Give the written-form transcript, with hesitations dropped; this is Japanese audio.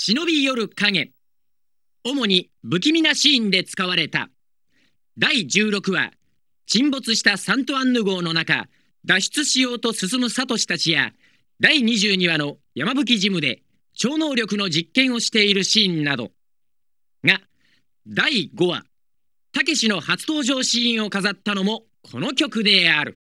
忍び寄る影。主に不気味なシーンで使われた。第16話、沈没したサントアンヌ号の中、脱出しようと進むサトシたちや、第22話の山吹ジムで超能力の実験をしているシーンなど。が、第5話、たけしの初登場シーンを飾ったのもこの曲である。